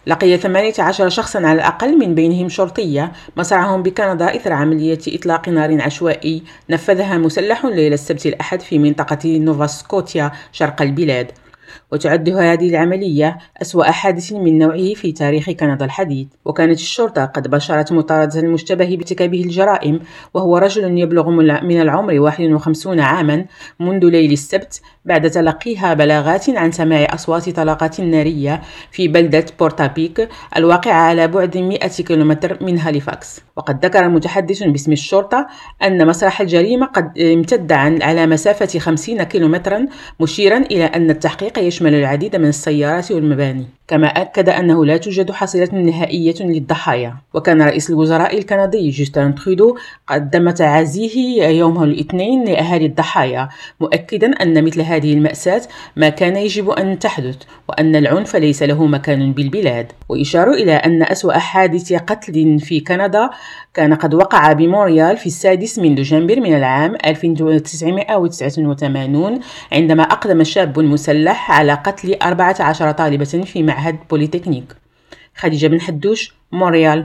لقي 18 شخصا على الأقل من بينهم شرطية مصرعهم بكندا إثر عملية إطلاق نار عشوائي نفذها مسلح ليلة السبت الأحد في منطقة نوفا سكوتيا شرق البلاد. وتعد هذه العملية أسوأ حادث من نوعه في تاريخ كندا الحديث. وكانت الشرطة قد بشرت مطاردة المشتبه بارتكابه الجرائم، وهو رجل يبلغ من العمر 51 عاما، منذ ليل السبت بعد تلقيها بلاغات عن سماع أصوات طلقات نارية في بلدة بورتابيك الواقعة على بعد 100 كيلومتر من هاليفاكس. وقد ذكر المتحدث باسم الشرطة أن مسرح الجريمة قد امتد على مسافة 50 كيلومترا، مشيرا إلى أن التحقيق يشمل العديد من السيارات والمباني. كما أكد أنه لا توجد حصيلة نهائية للضحايا. وكان رئيس الوزراء الكندي جوستن ترودو قدم تعازيه يوم الاثنين لأهالي الضحايا، مؤكدا أن مثل هذه المأساة ما كان يجب أن تحدث، وأن العنف ليس له مكان بالبلاد. وإشاروا إلى أن أسوأ حادث قتل في كندا كان قد وقع بمونريال في 6 من دجنبر من العام 1989، عندما أقدم شاب مسلح على قتل 14 طالبة في معهد بوليتكنيك. خديجة بن حدوش، مونريال.